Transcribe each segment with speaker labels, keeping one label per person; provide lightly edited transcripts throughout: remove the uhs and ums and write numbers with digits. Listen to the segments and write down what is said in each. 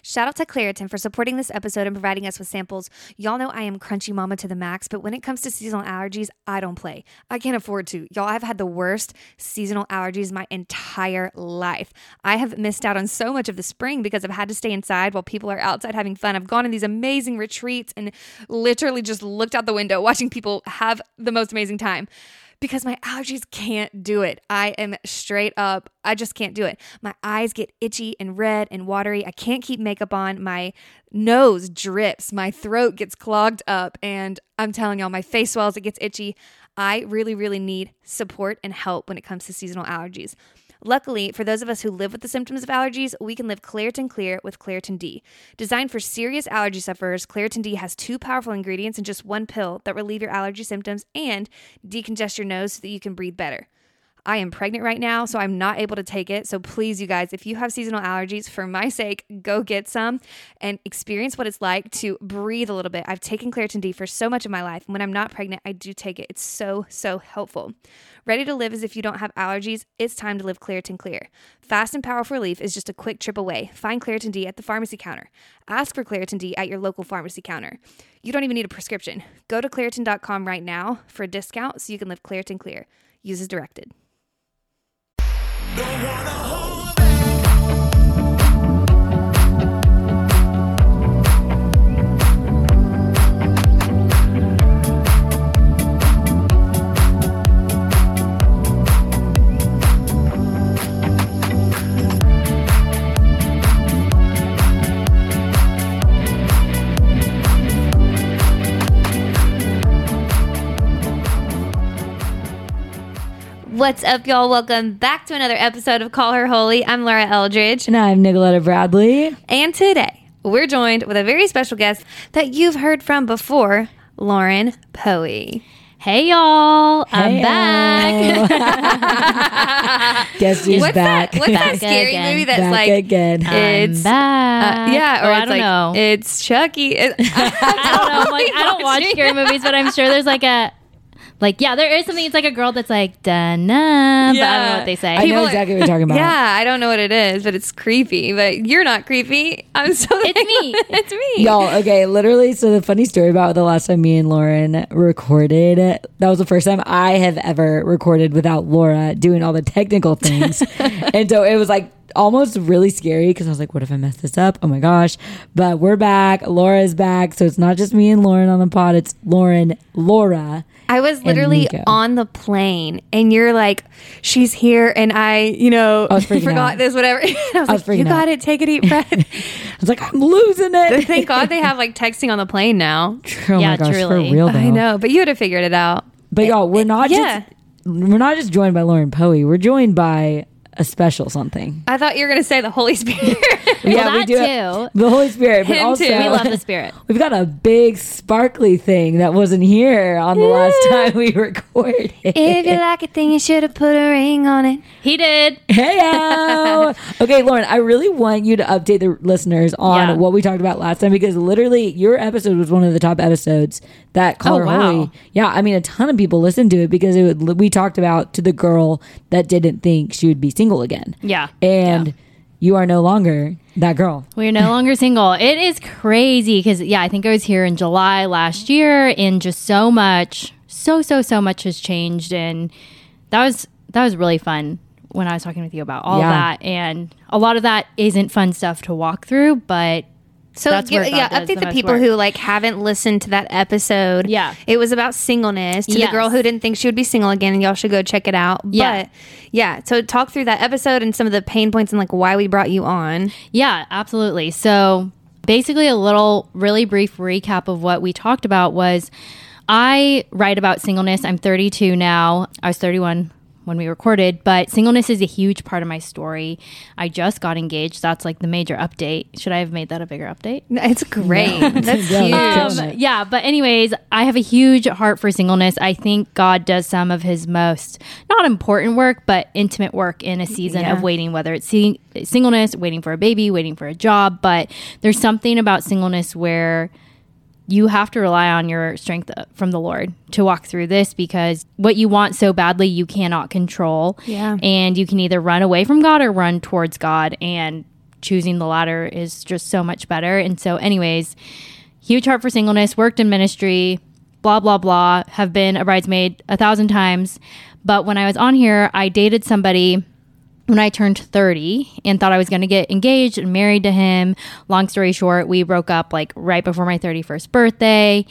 Speaker 1: Shout out to Claritin for supporting this episode and providing us with samples. Y'all know I am crunchy mama to the max, but when it comes to seasonal allergies, I don't play. I can't afford to. Y'all, I've had the worst seasonal allergies my entire life. I have missed out on so much of the spring because I've had to stay inside while people are outside having fun. I've gone on these amazing retreats and literally just looked out the window watching people have the most amazing time. Because my allergies can't do it. I am straight up, I just can't do it. My eyes get itchy and red and watery. I can't keep makeup on. My nose drips. My throat gets clogged up. And I'm telling y'all, my face swells, it gets itchy. I really, really need support and help when it comes to seasonal allergies. Luckily, for those of us who live with the symptoms of allergies, we can live Claritin Clear with Claritin D. Designed for serious allergy sufferers, Claritin D has 2 powerful ingredients in just 1 pill that relieve your allergy symptoms and decongest your nose so that you can breathe better. I am pregnant right now, so I'm not able to take it. So please, you guys, if you have seasonal allergies, for my sake, go get some and experience what it's like to breathe a little bit. I've taken Claritin D for so much of my life. And when I'm not pregnant, I do take it. It's so, so helpful. Ready to live as if you don't have allergies? It's time to live Claritin Clear. Fast and powerful relief is just a quick trip away. Find Claritin D at the pharmacy counter. Ask for Claritin D at your local pharmacy counter. You don't even need a prescription. Go to Claritin.com right now for a discount so you can live Claritin Clear. Use as directed.
Speaker 2: Don't wanna hold
Speaker 1: What's up, y'all? Welcome back to another episode of Call Her Holy. I'm Laura Eldridge.
Speaker 3: And I'm Nicoletta Bradley.
Speaker 1: And today, we're joined with a very special guest that you've heard from before, Lauren Poey.
Speaker 4: Hey, y'all.
Speaker 3: Hey,
Speaker 4: I'm back.
Speaker 3: Guess who's back?
Speaker 1: What's that
Speaker 4: Back
Speaker 1: scary
Speaker 4: again.
Speaker 1: movie that's
Speaker 3: Back
Speaker 1: like...
Speaker 3: again.
Speaker 4: I'm
Speaker 1: It's
Speaker 4: back.
Speaker 1: yeah, or
Speaker 4: I
Speaker 1: it's
Speaker 4: don't
Speaker 1: like,
Speaker 4: know.
Speaker 1: it's Chucky.
Speaker 4: I don't know. Like, I don't watch scary movies, but I'm sure there's like a... Like, yeah, there is something. It's like a girl that's like, da-na, but I don't know what they say.
Speaker 3: I know exactly what you're talking about.
Speaker 1: Yeah, I don't know what it is, but it's creepy. But you're not creepy. I'm so...
Speaker 4: It's me.
Speaker 1: It's me.
Speaker 3: Y'all, okay, literally, so the funny story about the last time me and Lauren recorded, that was the first time I have ever recorded without Laura doing all the technical things. And so it was like almost really scary because I was like, what if I mess this up? Oh my gosh. But we're back. Laura's back. So it's not just me and Lauren on the pod. It's Lauren, Laura.
Speaker 1: I was literally
Speaker 3: Nico.
Speaker 1: on the plane and you're like, she's here. And I
Speaker 3: was freaking
Speaker 1: forgot
Speaker 3: out.
Speaker 1: this, whatever. And I was like,
Speaker 3: freaking
Speaker 1: you got
Speaker 3: out.
Speaker 1: it. Take a deep breath.
Speaker 3: I was like, I'm losing it.
Speaker 1: Thank God they have like texting on the plane now.
Speaker 3: Oh
Speaker 4: Yeah,
Speaker 3: my gosh,
Speaker 4: truly.
Speaker 3: for real though.
Speaker 1: I know, but you would have figured it out.
Speaker 3: But y'all, we're not
Speaker 1: Yeah.
Speaker 3: just joined by Lauren Poey. We're joined by a special something.
Speaker 1: I thought you were going to say the Holy Spirit.
Speaker 4: Well,
Speaker 3: we
Speaker 4: that
Speaker 3: do
Speaker 4: too.
Speaker 3: the Holy Spirit, but
Speaker 1: Him
Speaker 3: also
Speaker 1: too.
Speaker 4: We love the spirit.
Speaker 3: we've got a big sparkly thing that wasn't here on the last time we recorded.
Speaker 1: If you like a thing, you should have put a ring on it.
Speaker 4: He did.
Speaker 3: Hey, okay, Lauren, I really want you to update the listeners on
Speaker 4: Yeah.
Speaker 3: what we talked about last time because literally your episode was one of the top episodes that Call Her
Speaker 4: wow.
Speaker 3: Holy. Yeah, I mean, a ton of people listened to it because we talked about to the girl that didn't think she would be single again.
Speaker 4: Yeah.
Speaker 3: And you are no longer that girl.
Speaker 4: We're no longer single. It is crazy because, I think I was here in July last year and just so much has changed. And that was really fun when I was talking with you about all of that. And a lot of that isn't fun stuff to walk through, but
Speaker 1: So
Speaker 4: That's where God does
Speaker 1: update
Speaker 4: the
Speaker 1: the
Speaker 4: most
Speaker 1: people
Speaker 4: work.
Speaker 1: who like haven't listened to that episode.
Speaker 4: Yeah.
Speaker 1: It was about singleness to the
Speaker 4: Yes.
Speaker 1: girl who didn't think she would be single again, and y'all should go check it out.
Speaker 4: Yeah.
Speaker 1: But yeah, so talk through that episode and some of the pain points and like why we brought you on.
Speaker 4: Yeah, absolutely. So basically a little really brief recap of what we talked about was I write about singleness. I'm 32 now. I was 31 when we recorded, but singleness is a huge part of my story. I just got engaged. That's like the major update. Should I have made that a bigger update?
Speaker 1: It's great. That's
Speaker 3: Yeah,
Speaker 1: huge.
Speaker 3: killing it.
Speaker 4: Yeah, but anyways, I have a huge heart for singleness. I think God does some of his most, not important work, but intimate work in a season
Speaker 1: Yeah.
Speaker 4: of waiting, whether it's singleness, waiting for a baby, waiting for a job. But there's something about singleness where you have to rely on your strength from the Lord to walk through this, because what you want so badly, you cannot control.
Speaker 1: Yeah.
Speaker 4: And you can either run away from God or run towards God. And choosing the latter is just so much better. And so anyways, huge heart for singleness, worked in ministry, blah, blah, blah, have been a bridesmaid 1,000 times. But when I was on here, I dated somebody when I turned 30 and thought I was going to get engaged and married to him. Long story short, we broke up like right before my 31st birthday,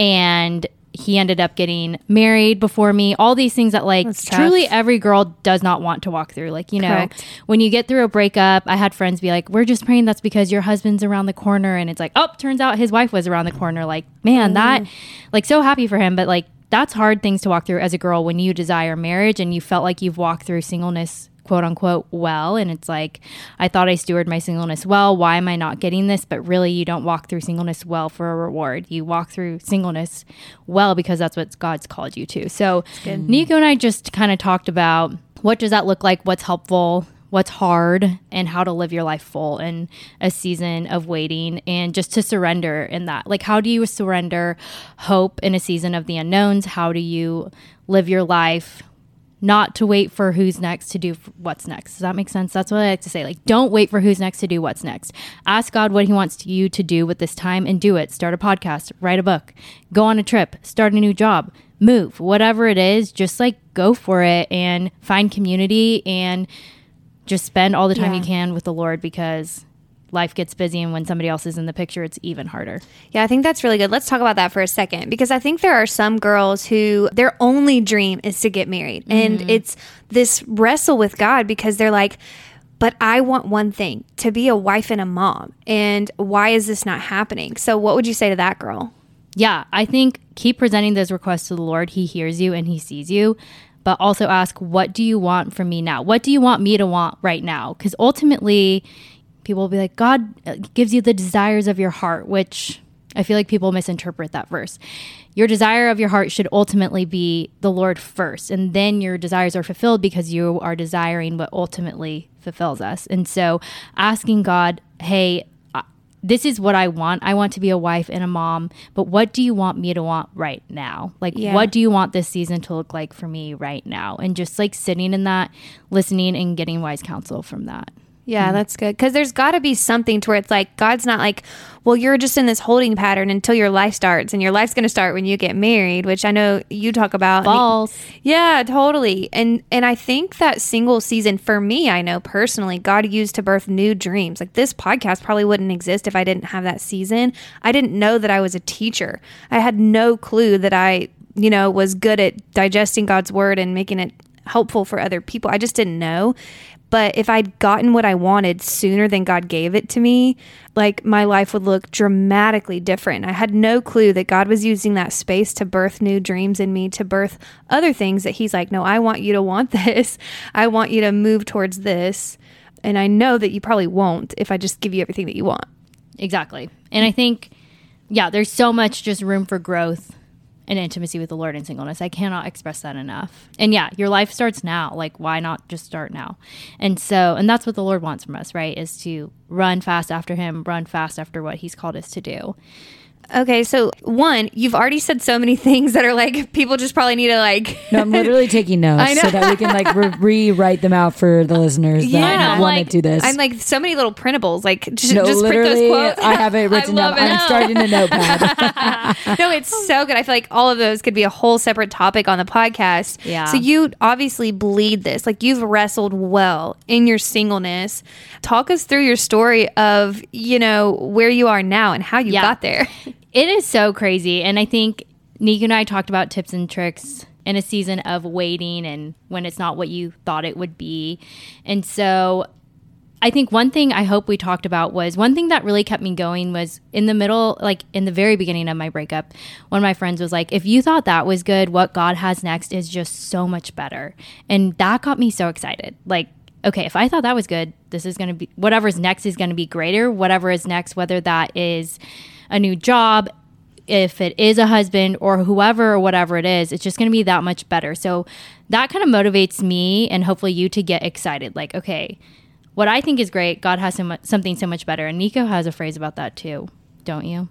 Speaker 4: and he ended up getting married before me. All these things that like truly every girl does not want to walk through. Like, you know,
Speaker 1: Correct.
Speaker 4: when you get through a breakup, I had friends be like, we're just praying that's because your husband's around the corner. And it's like, oh, turns out his wife was around the corner. Like, man, that like so happy for him. But like, that's hard things to walk through as a girl when you desire marriage and you felt like you've walked through singleness, quote unquote, well. And it's like, I thought I stewarded my singleness well. Why am I not getting this? But really, you don't walk through singleness well for a reward. You walk through singleness well because that's what God's called you to. So Nico and I just kind of talked about what does that look like? What's helpful? What's hard, and how to live your life full in a season of waiting, and just to surrender in that. Like, how do you surrender hope in a season of the unknowns? How do you live your life not to wait for who's next to do what's next? Does that make sense? That's what I like to say. Like, don't wait for who's next to do what's next. Ask God what he wants you to do with this time and do it. Start a podcast, write a book, go on a trip, start a new job, move, whatever it is, just like go for it and find community and just spend all the time you can with the Lord, because life gets busy, and when somebody else is in the picture, it's even harder.
Speaker 1: Yeah, I think that's really good. Let's talk about that for a second, because I think there are some girls who their only dream is to get married. And it's this wrestle with God because they're like, but I want one thing, to be a wife and a mom. And why is this not happening? So what would you say to that girl?
Speaker 4: Yeah, I think keep presenting those requests to the Lord. He hears you and he sees you. But also ask, what do you want from me now? What do you want me to want right now? Because ultimately, people will be like, God gives you the desires of your heart, which I feel like people misinterpret that verse. Your desire of your heart should ultimately be the Lord first. And then your desires are fulfilled because you are desiring what ultimately fulfills us. And so asking God, hey, this is what I want. I want to be a wife and a mom, but what do you want me to want right now? Like, what do you want this season to look like for me right now? And just like sitting in that, listening and getting wise counsel from that.
Speaker 1: Yeah, that's good. Because there's got to be something to where it's like, God's not like, well, you're just in this holding pattern until your life starts, and your life's going to start when you get married, which I know you talk about.
Speaker 4: False.
Speaker 1: Yeah, totally. And I think that single season, for me, I know personally, God used to birth new dreams. Like, this podcast probably wouldn't exist if I didn't have that season. I didn't know that I was a teacher. I had no clue that I, was good at digesting God's word and making it helpful for other people. I just didn't know. But if I'd gotten what I wanted sooner than God gave it to me, like, my life would look dramatically different. I had no clue that God was using that space to birth new dreams in me, to birth other things that he's like, no, I want you to want this. I want you to move towards this. And I know that you probably won't if I just give you everything that you want.
Speaker 4: Exactly. And I think, there's so much just room for growth and intimacy with the Lord in singleness. I cannot express that enough. And your life starts now. Like, why not just start now? And that's what the Lord wants from us, right? Is to run fast after him, run fast after what he's called us to do.
Speaker 1: Okay, so one, you've already said so many things that are like, people just probably need to like.
Speaker 3: No, I'm literally taking notes so that we can like rewrite them out for the listeners that want to do this.
Speaker 1: I'm like, so many little printables, like just
Speaker 3: literally,
Speaker 1: print those quotes.
Speaker 3: I have it written down. I'm starting a notepad.
Speaker 1: No, it's so good. I feel like all of those could be a whole separate topic on the podcast.
Speaker 4: Yeah.
Speaker 1: So you obviously bleed this. Like, you've wrestled well in your singleness. Talk us through your story of, where you are now and how you got there.
Speaker 4: It is so crazy. And I think Nico and I talked about tips and tricks in a season of waiting and when it's not what you thought it would be. And so I think one thing I hope we talked about was one thing that really kept me going was in the middle, like in the very beginning of my breakup, one of my friends was like, if you thought that was good, what God has next is just so much better. And that got me so excited. Like, okay, if I thought that was good, this is going to be, whatever's next is going to be greater. Whatever is next, whether that is a new job, if it is a husband or whoever or whatever it is, it's just going to be that much better. So that kind of motivates me and hopefully you to get excited. Like, okay, what I think is great, God has something so much better. And Nico has a phrase about that too, don't you?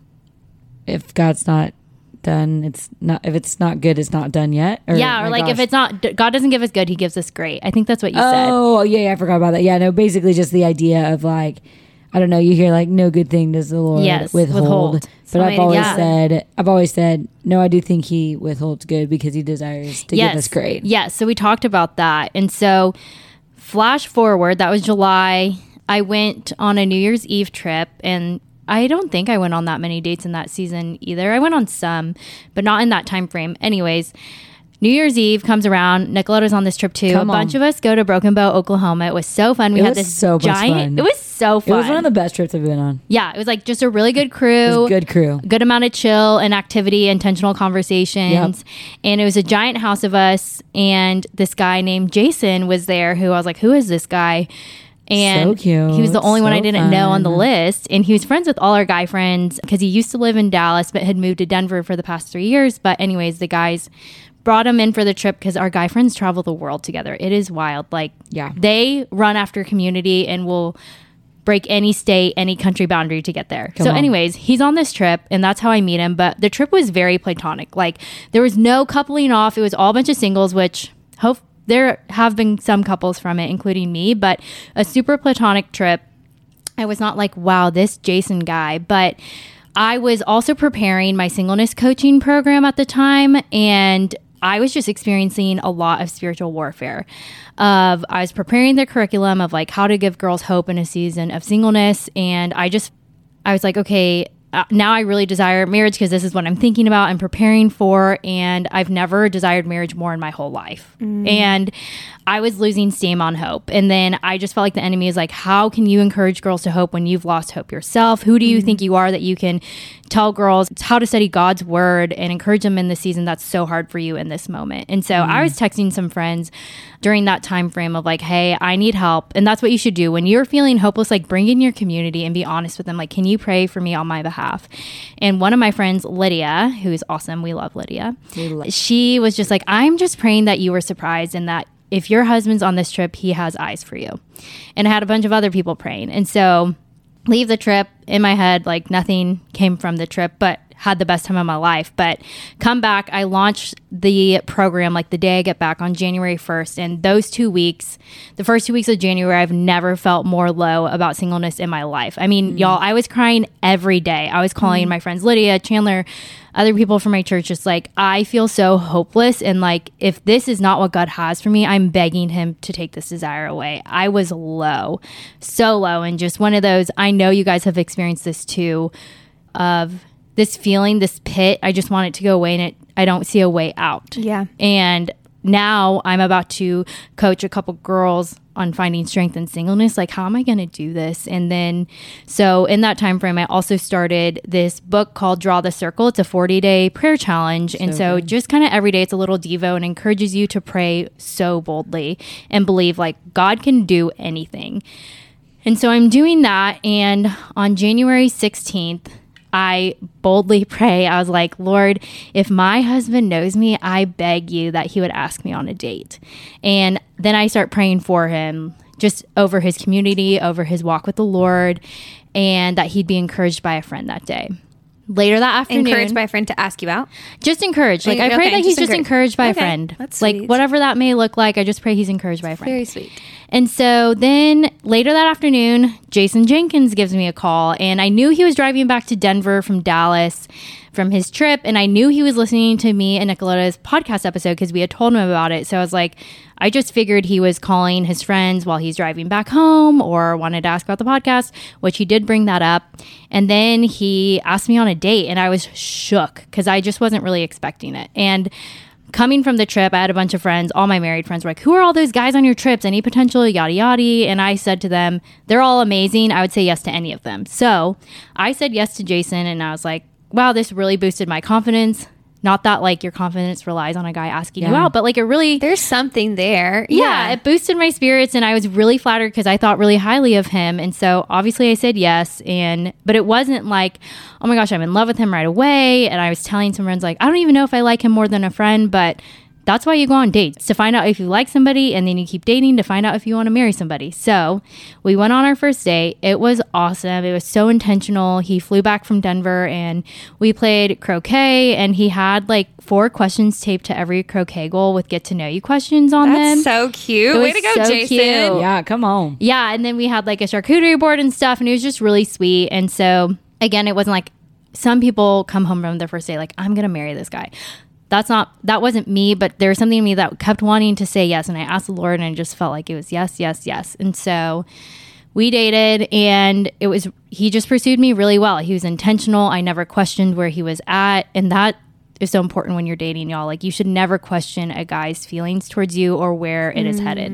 Speaker 3: If God's not done, it's not. If it's not good, it's not done yet.
Speaker 4: Or like, if it's not, God doesn't give us good, he gives us great. I think that's what you said.
Speaker 3: Oh, yeah, I forgot about that. Yeah, no, basically just the idea of like, I don't know, you hear like no good thing does the Lord
Speaker 4: Yes,
Speaker 3: withhold.
Speaker 4: withhold.
Speaker 3: But I've
Speaker 1: Somebody-
Speaker 3: always said, no, I do think he withholds good because he desires to give us great.
Speaker 4: Yes. So we talked about that. And so flash forward, that was July. I went on a New Year's Eve trip, and I don't think I went on that many dates in that season either. I went on some, but not in that time frame. Anyways, New Year's Eve comes around. Nicoletta's on this trip too.
Speaker 3: Come
Speaker 4: a bunch
Speaker 3: on.
Speaker 4: of us go to Broken Bow, Oklahoma. It was so fun. We
Speaker 3: It
Speaker 4: had
Speaker 3: was
Speaker 4: this
Speaker 3: so much
Speaker 4: giant.
Speaker 3: fun.
Speaker 4: It was so
Speaker 3: It
Speaker 4: fun.
Speaker 3: was one of the best trips I've been on.
Speaker 4: Yeah, it was like just a really good crew.
Speaker 3: It was a good crew.
Speaker 4: Good amount of chill and activity, intentional conversations. And it was a giant house of us. And this guy named Jason was there, who I was like, who is this guy? And
Speaker 3: So cute.
Speaker 4: he was the only one
Speaker 3: So
Speaker 4: I didn't know on the
Speaker 3: fun.
Speaker 4: list. And he was friends with all our guy friends because he used to live in Dallas, but had moved to Denver for the past 3 years. But anyways, the guys brought him in for the trip because our guy friends travel the world together. It is wild. Like,
Speaker 3: Yeah.
Speaker 4: they run after community and will break any state, any country boundary to get there.
Speaker 3: Come
Speaker 4: So
Speaker 3: on.
Speaker 4: anyways, he's on this trip, and that's how I meet him. But the trip was very platonic. Like, there was no coupling off. It was all a bunch of singles, which there have been some couples from it, including me, but a super platonic trip. I was not like, wow, this Jason guy, but I was also preparing my singleness coaching program at the time, and I was just experiencing a lot of spiritual warfare. I was preparing the curriculum of like how to give girls hope in a season of singleness, and I was like, okay, now I really desire marriage because this is what I'm thinking about and preparing for, and I've never desired marriage more in my whole life. And I was losing steam on hope. And then I just felt like the enemy is like, how can you encourage girls to hope when you've lost hope yourself? Who do you think you are that you can tell girls how to study God's word and encourage them in the season that's so hard for you in this moment? And so I was texting some friends during that time frame of like, hey, I need help. And that's what you should do when you're feeling hopeless. Like, bring in your community and be honest with them. Like, can you pray for me on my behalf? And one of my friends, Lydia, who's awesome, we love Lydia, she was just like, I'm just praying that you were surprised and that if your husband's on this trip, he has eyes for you. And I had a bunch of other people praying. And so leave the trip in my head, like nothing came from the trip, but had the best time of my life. But come back, I launched the program like the day I get back on January 1st. And those 2 weeks, the first 2 weeks of January, I've never felt more low about singleness in my life. I mean, y'all, I was crying every day. I was calling my friends Lydia, Chandler, other people from my church, just like, I feel so hopeless. And like, if this is not what God has for me, I'm begging him to take this desire away. I was low, so low. And just one of those, I know you guys have experienced this too, of this feeling, this pit. I just want it to go away, and I don't see a way out.
Speaker 1: Yeah.
Speaker 4: And now I'm about to coach a couple girls on finding strength in singleness. Like, how am I going to do this? And then, so in that time frame, I also started this book called Draw the Circle. It's a 40-day prayer challenge. And so just kind of every day, it's a little devo and encourages you to pray so boldly and believe like God can do anything. And so I'm doing that. And on January 16th, I boldly pray. I was like, Lord, if my husband knows me, I beg you that he would ask me on a date. And then I start praying for him, just over his community, over his walk with the Lord, and that he'd be encouraged by a friend that day. Later that afternoon,
Speaker 1: Encouraged by a friend to ask you out.
Speaker 4: just encouraged. Like, I pray
Speaker 1: Okay,
Speaker 4: that he's
Speaker 1: just
Speaker 4: just encouraged by a
Speaker 1: Okay,
Speaker 4: friend.
Speaker 1: that's
Speaker 4: Like,
Speaker 1: sweet.
Speaker 4: whatever that may look like, I just pray he's encouraged by a friend.
Speaker 1: Very sweet.
Speaker 4: And so then later that afternoon, Jason Jenkins gives me a call, and I knew he was driving back to Denver from Dallas from his trip, and I knew he was listening to me and Nicoletta's podcast episode because we had told him about it. So I was like, I just figured he was calling his friends while he's driving back home or wanted to ask about the podcast, which he did bring that up. And then he asked me on a date, and I was shook because I just wasn't really expecting it. And coming from the trip, I had a bunch of friends, all my married friends were like, who are all those guys on your trips? Any potential, yada, yada. And I said to them, they're all amazing. I would say yes to any of them. So I said yes to Jason, and I was like, wow, this really boosted my confidence. Not that like your confidence relies on a guy asking you out, but like it really,
Speaker 1: There's something there.
Speaker 4: yeah, it boosted my spirits, and I was really flattered because I thought really highly of him. And so obviously I said yes, but it wasn't like, oh my gosh, I'm in love with him right away. And I was telling some friends like, I don't even know if I like him more than a friend, but that's why you go on dates, to find out if you like somebody, and then you keep dating to find out if you want to marry somebody. So we went on our first date. It was awesome. It was so intentional. He flew back from Denver and we played croquet, and he had like 4 questions taped to every croquet goal with get to know you questions on them.
Speaker 1: That's so cute. Way to go,
Speaker 4: so
Speaker 1: Jason.
Speaker 4: cute.
Speaker 3: Yeah, come on.
Speaker 4: Yeah, and then we had like a charcuterie board and stuff, and it was just really sweet. And so again, it wasn't like some people come home from their first date like, I'm gonna marry this guy. That wasn't me, but there was something in me that kept wanting to say yes. And I asked the Lord, and I just felt like it was yes, yes, yes. And so we dated, and he just pursued me really well. He was intentional. I never questioned where he was at. And that is so important when you're dating, y'all. Like, you should never question a guy's feelings towards you or where it is headed.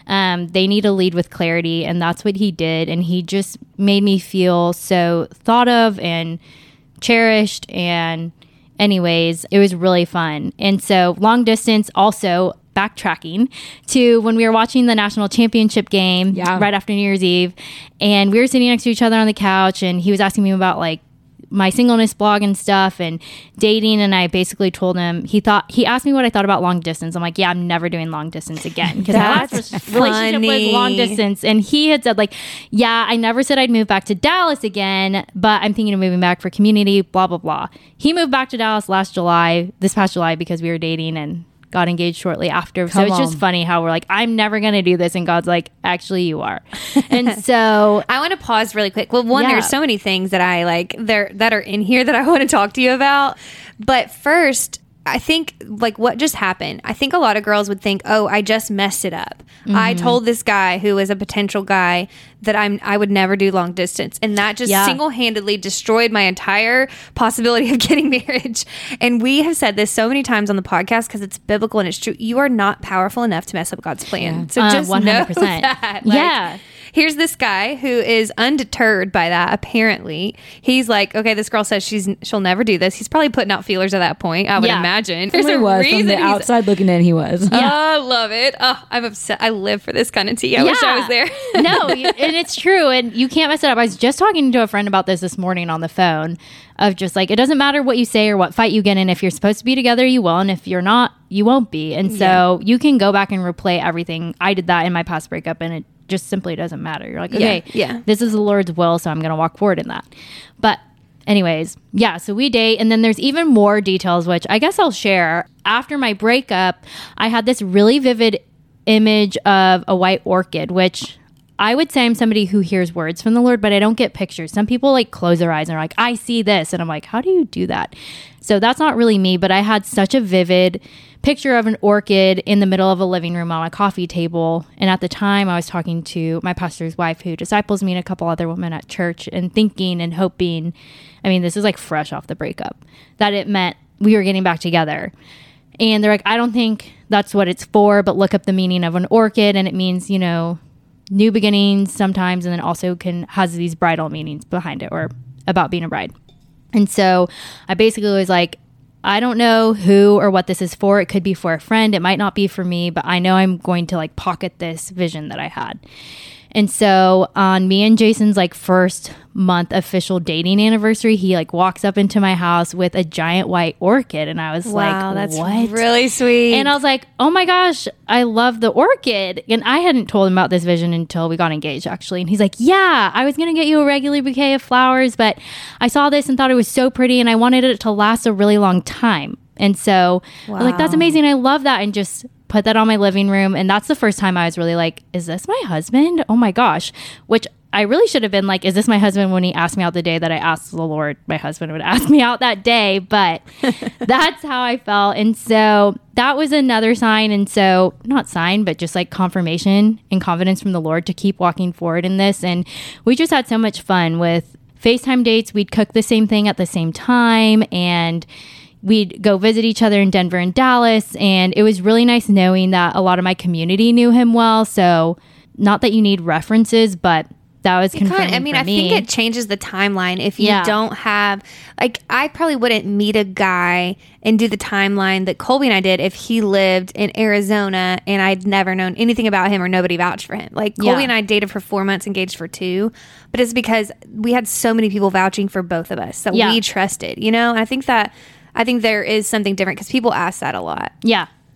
Speaker 4: They need to lead with clarity. And that's what he did. And he just made me feel so thought of and cherished. And anyways, it was really fun. And so long distance, also backtracking to when we were watching the national championship game right after New Year's Eve, and we were sitting next to each other on the couch, and he was asking me about like my singleness blog and stuff and dating, and I basically told him, he asked me what I thought about long distance. I'm like, yeah, I'm never doing long distance again, because my last relationship was long distance. And he had said like, yeah, I never said I'd move back to Dallas again, but I'm thinking of moving back for community, blah blah blah. He moved back to Dallas this past July, because we were dating and got engaged shortly after. So it's just funny how we're like, I'm never going to do this. And God's like, actually you are. And so
Speaker 1: I want to pause really quick. Well, one, there's so many things that I like that are in here that I want to talk to you about. But first, I think like what just happened, I think a lot of girls would think, oh, I just messed it up. I told this guy who is a potential guy that I would never do long distance. And that just single-handedly destroyed my entire possibility of getting marriage. And we have said this so many times on the podcast because it's biblical and it's true. You are not powerful enough to mess up God's plan. So just 100%. Know that. Like, here's this guy who is undeterred by that. Apparently, he's like, okay, this girl says she'll never do this. He's probably putting out feelers at that point, I would imagine.
Speaker 3: There's a reason from the outside looking in, he was.
Speaker 1: Oh, I love it. Oh, I'm obsessed. I live for this kind of tea. I wish I was there.
Speaker 4: No, and it's true, and you can't mess it up. I was just talking to a friend about this morning on the phone, of just like, it doesn't matter what you say or what fight you get in. If you're supposed to be together, you will, and if you're not, you won't be. And so you can go back and replay everything. I did that in my past breakup, and it just simply doesn't matter. You're like, okay, this is the Lord's will, so I'm going to walk forward in that. But anyways, so we date, and then there's even more details, which I guess I'll share. After my breakup, I had this really vivid image of a white orchid, which I would say I'm somebody who hears words from the Lord, but I don't get pictures. Some people like close their eyes and are like, I see this. And I'm like, how do you do that? So that's not really me, but I had such a vivid picture of an orchid in the middle of a living room on a coffee table. And at the time I was talking to my pastor's wife, who disciples me, and a couple other women at church, and thinking and hoping, I mean, this is like fresh off the breakup, that it meant we were getting back together. And they're like, I don't think that's what it's for, but look up the meaning of an orchid, and it means, you know, new beginnings sometimes, and then also has these bridal meanings behind it, or about being a bride. And so I basically was like, I don't know who or what this is for. It could be for a friend. It might not be for me, but I know I'm going to like pocket this vision that I had. And so on me and Jason's like first month official dating anniversary, he like walks up into my house with a giant white orchid. And I was
Speaker 1: wow,
Speaker 4: like,
Speaker 1: that's
Speaker 4: what?
Speaker 1: Really sweet.
Speaker 4: And I was like, oh my gosh, I love the orchid. And I hadn't told him about this vision until we got engaged, actually. And he's like, yeah, I was going to get you a regular bouquet of flowers, but I saw this and thought it was so pretty, and I wanted it to last a really long time. And so I was like, that's amazing. I love that. And just put that on my living room. And that's the first time I was really like, is this my husband? Oh my gosh. Which I really should have been like, is this my husband, when he asked me out the day that I asked the Lord, my husband would ask me out that day. But that's how I felt. And so that was another sign. And so not sign, but just like confirmation and confidence from the Lord to keep walking forward in this. And we just had so much fun with FaceTime dates. We'd cook the same thing at the same time, and we'd go visit each other in Denver and Dallas. And it was really nice knowing that a lot of my community knew him well. So not that you need references, but that was confirming for me.
Speaker 1: I think it changes the timeline if you don't have, like, I probably wouldn't meet a guy and do the timeline that Colby and I did if he lived in Arizona and I'd never known anything about him or nobody vouched for him. Like, Colby and I dated for 4 months, engaged for 2, but it's because we had so many people vouching for both of us that we trusted, you know? And I think there is something different, because people ask that a lot.
Speaker 4: Yeah.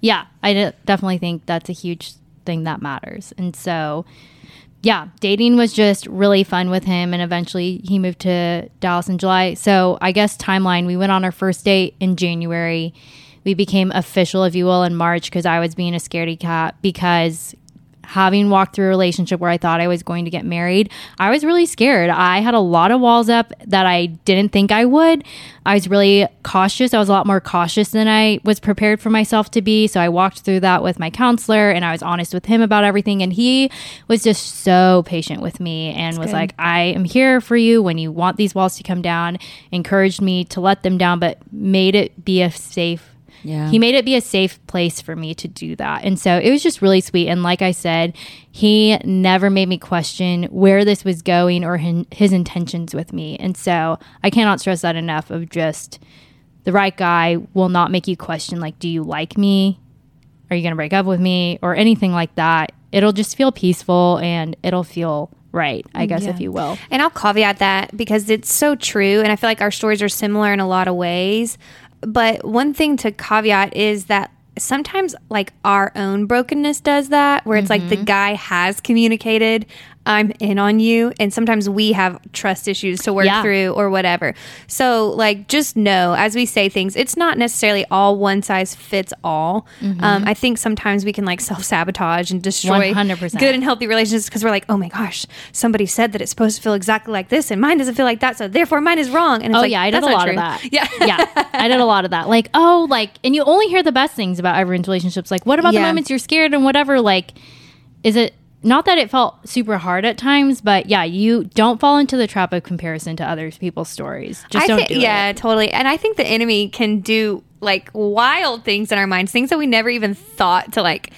Speaker 4: Yeah, definitely think that's a huge thing that matters. And so, yeah, dating was just really fun with him. And eventually he moved to Dallas in July. So I guess timeline, we went on our first date in January. We became official, if you will, in March because I was being a scaredy cat because having walked through a relationship where I thought I was going to get married, I was really scared. I had a lot of walls up that I didn't think I would. I was really cautious. I was a lot more cautious than I was prepared for myself to be. So I walked through that with my counselor and I was honest with him about everything. And he was just so patient with me and was like, I am here for you when you want these walls to come down, encouraged me to let them down, but made it be a safe He made it be a safe place for me to do that. And so it was just really sweet. And like I said, he never made me question where this was going or his intentions with me. And so I cannot stress that enough of just the right guy will not make you question, like, do you like me? Are you going to break up with me? Or anything like that. It'll just feel peaceful and it'll feel right, I guess, if you will.
Speaker 1: And I'll caveat that because it's so true. And I feel like our stories are similar in a lot of ways. But one thing to caveat is that sometimes like our own brokenness does that, where it's like the guy has communicated, I'm in on you. And sometimes we have trust issues to work through or whatever. So like, just know as we say things, it's not necessarily all one size fits all. I think sometimes we can like self-sabotage and destroy
Speaker 4: 100%.
Speaker 1: Good and healthy relationships because we're like, oh my gosh, somebody said that it's supposed to feel exactly like this and mine doesn't feel like that. So therefore mine is wrong. And it's like,
Speaker 4: I did a lot of that.
Speaker 1: Yeah.
Speaker 4: I did a lot of that. Like, and you only hear the best things about everyone's relationships. Like, what about the moments you're scared and whatever? Like, is it not that it felt super hard at times, but you don't fall into the trap of comparison to other people's stories. Just don't do it.
Speaker 1: Yeah, totally. And I think the enemy can do like wild things in our minds, things that we never even thought to like,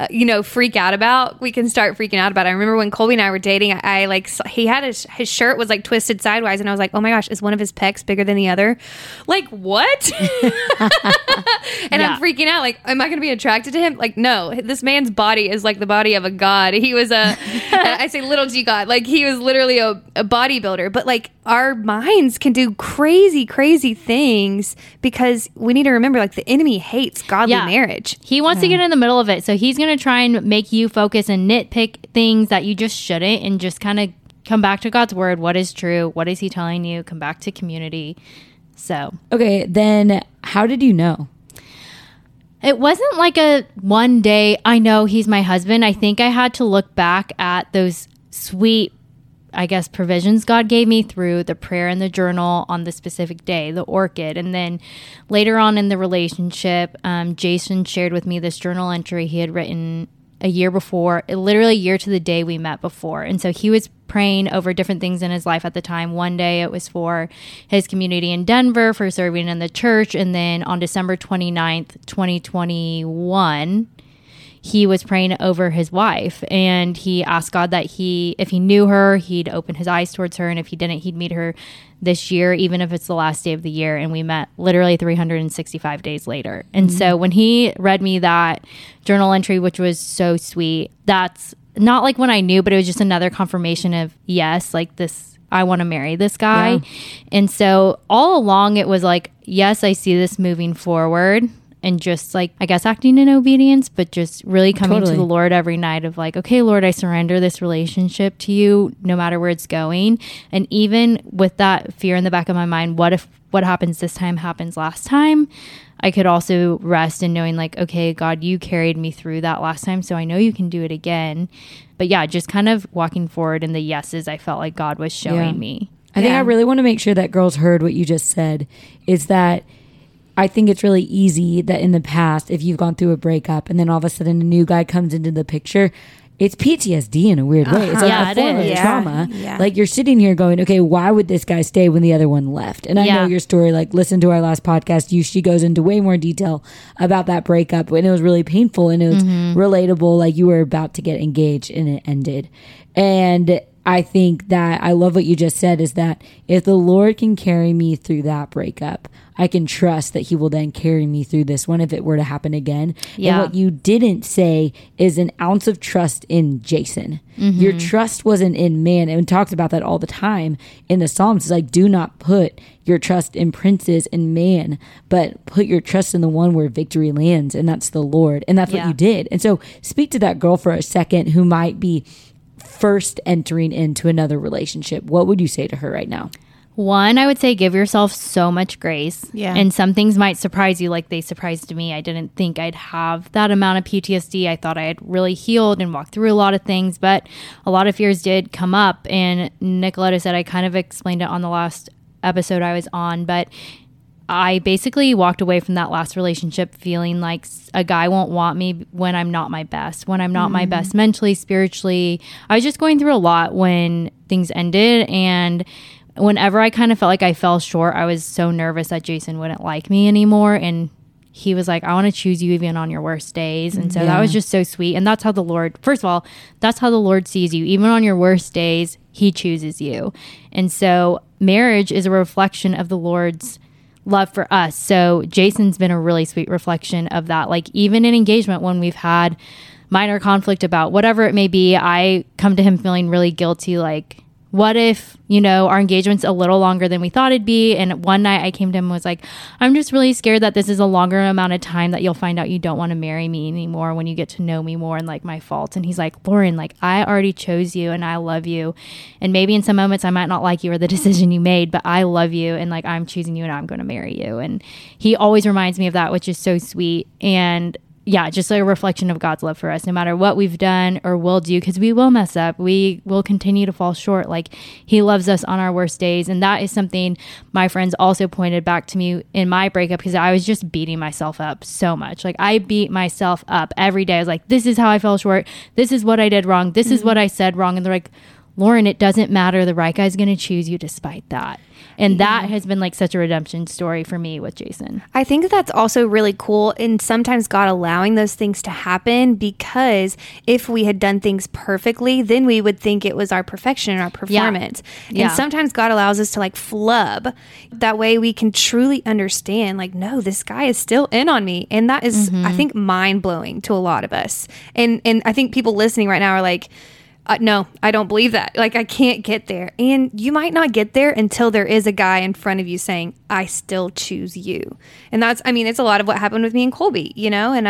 Speaker 1: freak out about. We can start freaking out about it. I remember when Colby and I were dating, I like, he had his shirt was like twisted sideways and I was like, oh my gosh, is one of his pecs bigger than the other? Like, what? And I'm freaking out. Like, am I going to be attracted to him? Like, no, this man's body is like the body of a god. He was I say little g god. Like, he was literally a bodybuilder. But like, our minds can do crazy, crazy things because we need to remember, like, the enemy hates godly marriage.
Speaker 4: He wants to get in the middle of it. So he's going to try and make you focus and nitpick things that you just shouldn't and just kind of come back to God's word. What is true? What is he telling you? Come back to community. So.
Speaker 3: Okay, then how did you know?
Speaker 4: It wasn't like a one day, I know he's my husband. I think I had to look back at those sweet, I guess, provisions God gave me through the prayer and the journal on the specific day, the orchid. And then later on in the relationship, Jason shared with me this journal entry he had written a year before, literally a year to the day we met before. And so he was praying over different things in his life at the time. One day it was for his community in Denver, for serving in the church. And then on December 29th, 2021, he was praying over his wife, and he asked God that if he knew her, he'd open his eyes towards her. And if he didn't, he'd meet her this year, even if it's the last day of the year. And we met literally 365 days later. And so when he read me that journal entry, which was so sweet, that's not like when I knew, but it was just another confirmation of, yes, like this, I want to marry this guy. Yeah. And so all along it was like, yes, I see this moving forward. And just like, I guess, acting in obedience, but just really coming to the Lord every night of like, okay, Lord, I surrender this relationship to you no matter where it's going. And even with that fear in the back of my mind, what if what happens this time happens last time? I could also rest in knowing like, okay, God, you carried me through that last time, so I know you can do it again. But yeah, just kind of walking forward in the yeses I felt like God was showing me.
Speaker 3: I think I really want to make sure that girls heard what you just said, is that I think it's really easy that in the past, if you've gone through a breakup and then all of a sudden a new guy comes into the picture, it's PTSD in a weird way. It's like a form of trauma. Yeah. Like, you're sitting here going, okay, why would this guy stay when the other one left? And I know your story, like, listen to our last podcast. She goes into way more detail about that breakup, and it was really painful and it was relatable. Like, you were about to get engaged and it ended. And I think that I love what you just said, is that if the Lord can carry me through that breakup, I can trust that he will then carry me through this one if it were to happen again.
Speaker 4: Yeah.
Speaker 3: And what you didn't say is an ounce of trust in Jason. Your trust wasn't in man. And we talked about that all the time in the Psalms. It's like, do not put your trust in princes and man, but put your trust in the one where victory lands, and that's the Lord. And that's what you did. And so speak to that girl for a second who might be first entering into another relationship. What would you say to her right now?
Speaker 4: One, I would say give yourself so much grace.
Speaker 1: Yeah.
Speaker 4: And some things might surprise you, like they surprised me. I didn't think I'd have that amount of PTSD. I thought I had really healed and walked through a lot of things, but a lot of fears did come up. And Nicoletta said, I kind of explained it on the last episode I was on, but I basically walked away from that last relationship feeling like a guy won't want me when I'm not my best, when I'm not my best mentally, spiritually. I was just going through a lot when things ended, and whenever I kind of felt like I fell short, I was so nervous that Jason wouldn't like me anymore. And he was like, I want to choose you even on your worst days. And so that was just so sweet. And that's how the Lord, first of all, that's how the Lord sees you. Even on your worst days, he chooses you. And so marriage is a reflection of the Lord's love for us. So Jason's been a really sweet reflection of that. Like even in engagement, when we've had minor conflict about whatever it may be, I come to him feeling really guilty. Like, what if, our engagement's a little longer than we thought it'd be? And one night I came to him and was like, I'm just really scared that this is a longer amount of time that you'll find out you don't want to marry me anymore when you get to know me more and like my faults. And he's like, Lauren, like I already chose you and I love you. And maybe in some moments I might not like you or the decision you made, but I love you and like I'm choosing you and I'm going to marry you. And he always reminds me of that, which is so sweet. And yeah, just like a reflection of God's love for us, no matter what we've done or will do, because we will mess up. We will continue to fall short. Like he loves us on our worst days. And that is something my friends also pointed back to me in my breakup, because I was just beating myself up so much. Like I beat myself up every day. I was like, this is how I fell short. This is what I did wrong. This is what I said wrong. And they're like, Lauren, it doesn't matter. The right guy's going to choose you despite that. And that has been like such a redemption story for me with Jason.
Speaker 1: I think that's also really cool, and sometimes God allowing those things to happen, because if we had done things perfectly, then we would think it was our perfection and our performance.
Speaker 4: Yeah.
Speaker 1: And sometimes God allows us to like flub. That way we can truly understand, like, no, this guy is still in on me. And that is, I think, mind blowing to a lot of us. And I think people listening right now are like, no, I don't believe that. Like, I can't get there. And you might not get there until there is a guy in front of you saying, I still choose you. And that's, it's a lot of what happened with me and Colby, and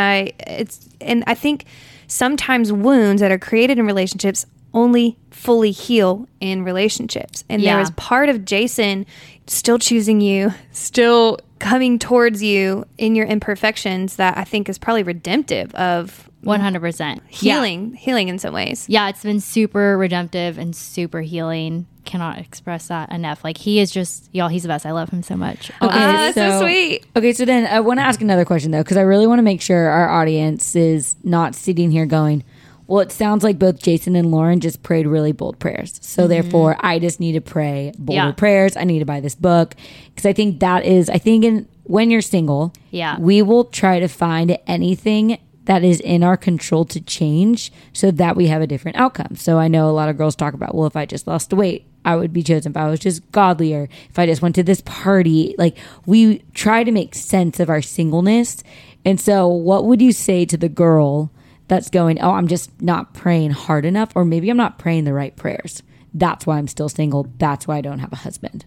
Speaker 1: I think sometimes wounds that are created in relationships only fully heal in relationships. And there was part of Jason still choosing you, still coming towards you in your imperfections, that I think is probably redemptive of
Speaker 4: 100%
Speaker 1: healing in some ways.
Speaker 4: Yeah, it's been super redemptive and super healing. Cannot express that enough. Like he is just, y'all, he's the best. I love him so much.
Speaker 3: Okay,
Speaker 1: That's so sweet.
Speaker 3: Okay, so then I want to ask another question though, because I really want to make sure our audience is not sitting here going, well, it sounds like both Jason and Lauren just prayed really bold prayers. So therefore, I just need to pray bolder prayers. I need to buy this book. Because I think that is, when you're single, we will try to find anything that is in our control to change so that we have a different outcome. So I know a lot of girls talk about, well, if I just lost the weight, I would be chosen. If I was just godlier, if I just went to this party, like we try to make sense of our singleness. And so what would you say to the girl that's going, oh, I'm just not praying hard enough, or maybe I'm not praying the right prayers. That's why I'm still single. That's why I don't have a husband.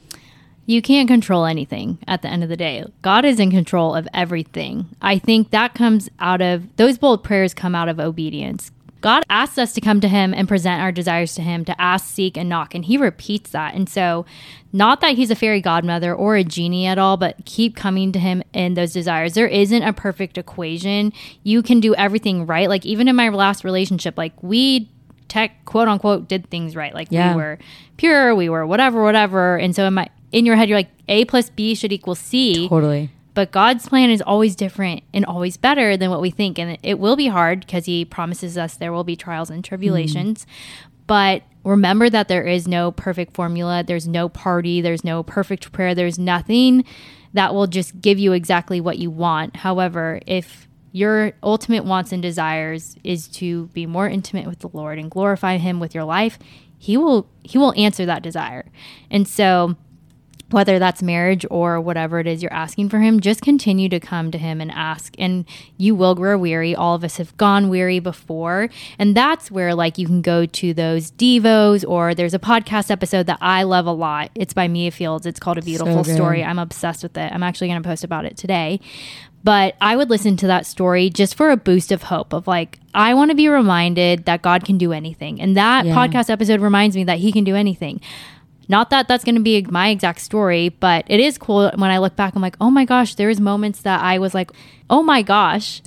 Speaker 4: You can't control anything at the end of the day. God is in control of everything. I think that comes out of, those bold prayers come out of obedience. God asks us to come to him and present our desires to him, to ask, seek, and knock. And he repeats that. And so not that he's a fairy godmother or a genie at all, but keep coming to him in those desires. There isn't a perfect equation. You can do everything right. Like even in my last relationship, like we quote unquote did things right. Like we were pure, we were whatever. And so in your head, you're like A plus B should equal C.
Speaker 3: Totally.
Speaker 4: But God's plan is always different and always better than what we think. And it will be hard because he promises us there will be trials and tribulations. But remember that there is no perfect formula. There's no party. There's no perfect prayer. There's nothing that will just give you exactly what you want. However, if your ultimate wants and desires is to be more intimate with the Lord and glorify him with your life, he will answer that desire. And so whether that's marriage or whatever it is you're asking for him, just continue to come to him and ask, and you will grow weary. All of us have gone weary before. And that's where like you can go to those devos, or there's a podcast episode that I love a lot. It's by Mia Fields. It's called A Beautiful Story. I'm obsessed with it. I'm actually going to post about it today. But I would listen to that story just for a boost of hope of like, I want to be reminded that God can do anything. And that podcast episode reminds me that he can do anything. Not that that's going to be my exact story, but it is cool when I look back. I'm like, oh my gosh, there's moments that I was like, oh my gosh,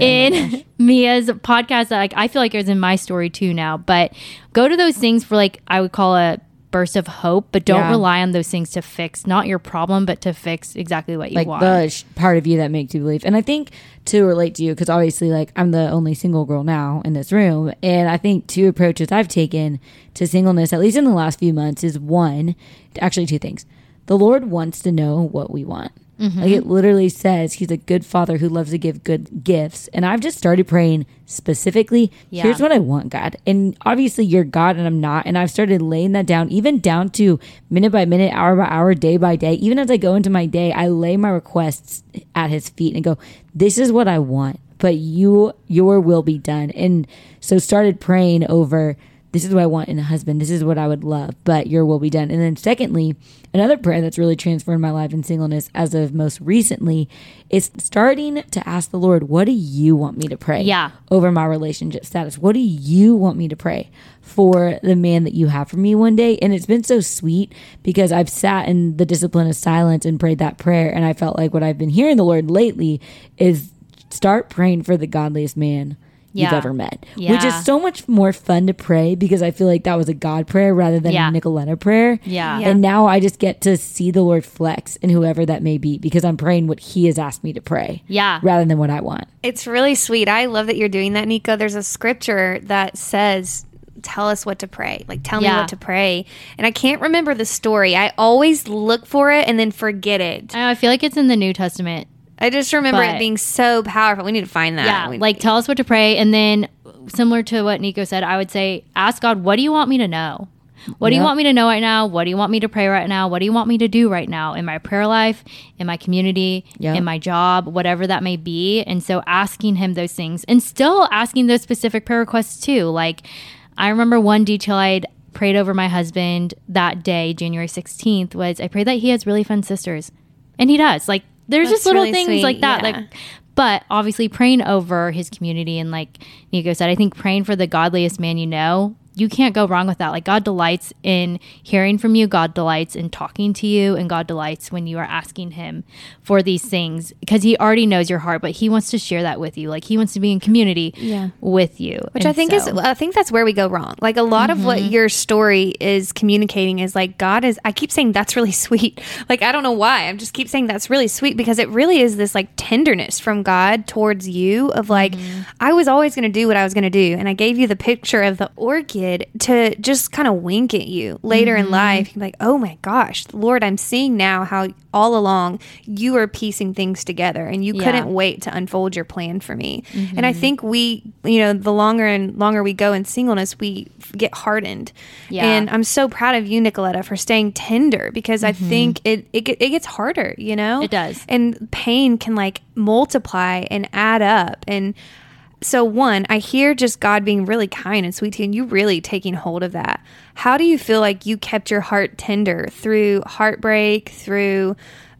Speaker 4: Mia's podcast that like I feel like it was in my story too now. But go to those things for like I would call a burst of hope, but don't rely on those things to fix not your problem, but to fix exactly what you want.
Speaker 3: Like the part of you that makes you believe. And I think to relate to you, because obviously like I'm the only single girl now in this room, and I think two approaches I've taken to singleness, at least in the last few months, is one, actually two things. The Lord wants to know what we want. Like it literally says he's a good father who loves to give good gifts. And I've just started praying specifically, here's what I want, God. And obviously you're God and I'm not. And I've started laying that down, even down to minute by minute, hour by hour, day by day. Even as I go into my day, I lay my requests at his feet and go, this is what I want, but your will be done. And so started praying over, this is what I want in a husband. This is what I would love, but your will be done. And then secondly, another prayer that's really transformed my life in singleness as of most recently is starting to ask the Lord, what do you want me to pray over my relationship status? What do you want me to pray for the man that you have for me one day? And it's been so sweet because I've sat in the discipline of silence and prayed that prayer. And I felt like what I've been hearing the Lord lately is start praying for the godliest man you've ever met, which is so much more fun to pray because I feel like that was a God prayer rather than a Nicoletta prayer. And now I just get to see the Lord flex in whoever that may be because I'm praying what he has asked me to pray rather than what I want.
Speaker 1: It's really sweet. I love that you're doing that, Nico. There's a scripture that says, tell us what to pray. Like, tell me what to pray. And I can't remember the story. I always look for it and then forget it.
Speaker 4: I feel like it's in the New Testament.
Speaker 1: I just remember it being so powerful. We need to find that.
Speaker 4: Yeah, like tell us what to pray. And then similar to what Nico said, I would say, ask God, what do you want me to know? What do you want me to know right now? What do you want me to pray right now? What do you want me to do right now in my prayer life, in my community, in my job, whatever that may be? And so asking him those things and still asking those specific prayer requests too. Like I remember one detail I'd prayed over my husband that day, January 16th, was I prayed that he has really fun sisters. And he does. Like, there's just little really things sweet. Like that. Like, but obviously praying over his community and like Nico said, I think praying for the godliest man you know, you can't go wrong with that. Like God delights in hearing from you. God delights in talking to you. And God delights when you are asking him for these things because he already knows your heart, but he wants to share that with you. Like he wants to be in community with you.
Speaker 1: Which I think that's where we go wrong. Like a lot of what your story is communicating is like God is, I keep saying that's really sweet. Like, I don't know why. I just keep saying that's really sweet because it really is this like tenderness from God towards you of like, I was always going to do what I was going to do. And I gave you the picture of the orchid to just kind of wink at you later in life. You're like, oh my gosh, Lord, I'm seeing now how all along you are piecing things together and you couldn't wait to unfold your plan for me. And I think we, the longer and longer we go in singleness, we get hardened. And I'm so proud of you, Nicoletta, for staying tender because I think it gets harder, It
Speaker 4: does.
Speaker 1: And pain can like multiply and add up. And so one, I hear just God being really kind and sweet to you and you really taking hold of that. How do you feel like you kept your heart tender through heartbreak, through